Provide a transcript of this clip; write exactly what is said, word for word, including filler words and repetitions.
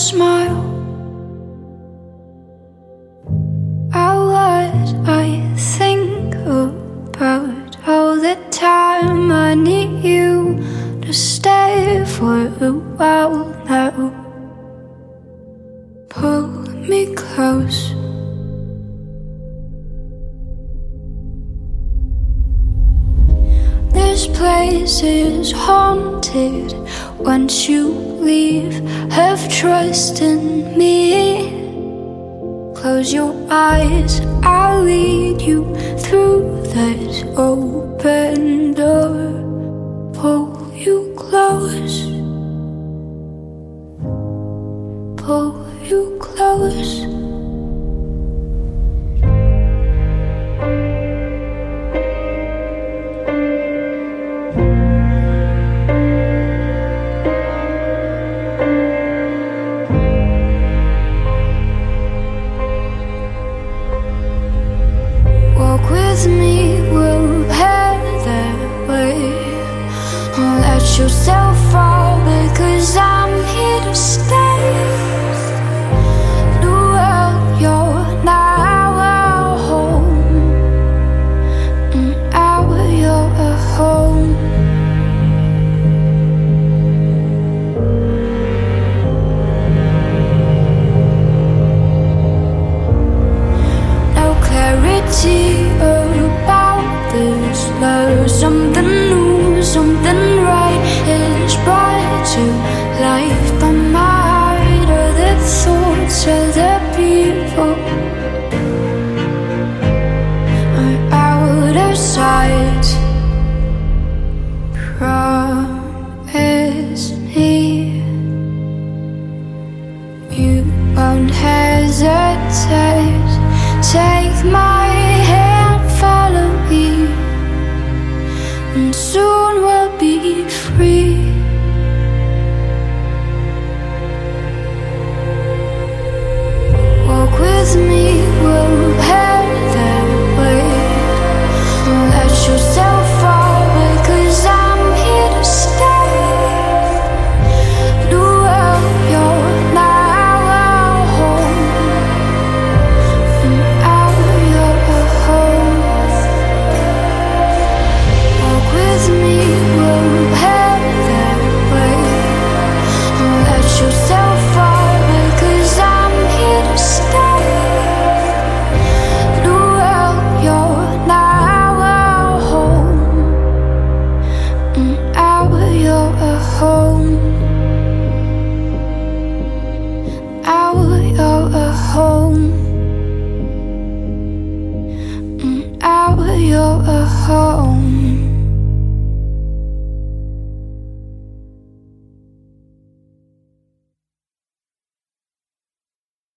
smile at what I think about all the time. I need you to stay for a while now. Pull me close. This place is haunted. Once you leave, have trust in me. Close your eyes, I'll lead you through this open door. Pull you close, pull you close. Walk with me, we'll head that way. Don't let yourself fall, because I'm here to stay. New world, you're now our home, and our, you're a home. No clarity about this love. Something new, something right is brought to life by my heart, or the thoughts of the people are out of sight. Promise me you won't hesitate. Take my hand, follow me, and soon we'll be free. Walk with me, we'll head that way. Don't let yourself fall, because I'm here to stay. New world, you're now our home, and our, you're a home. Walk with me, we'll head that way. Don't let yourself fall, because I'm here to stay. New world, you're now our home, and our, you're a home.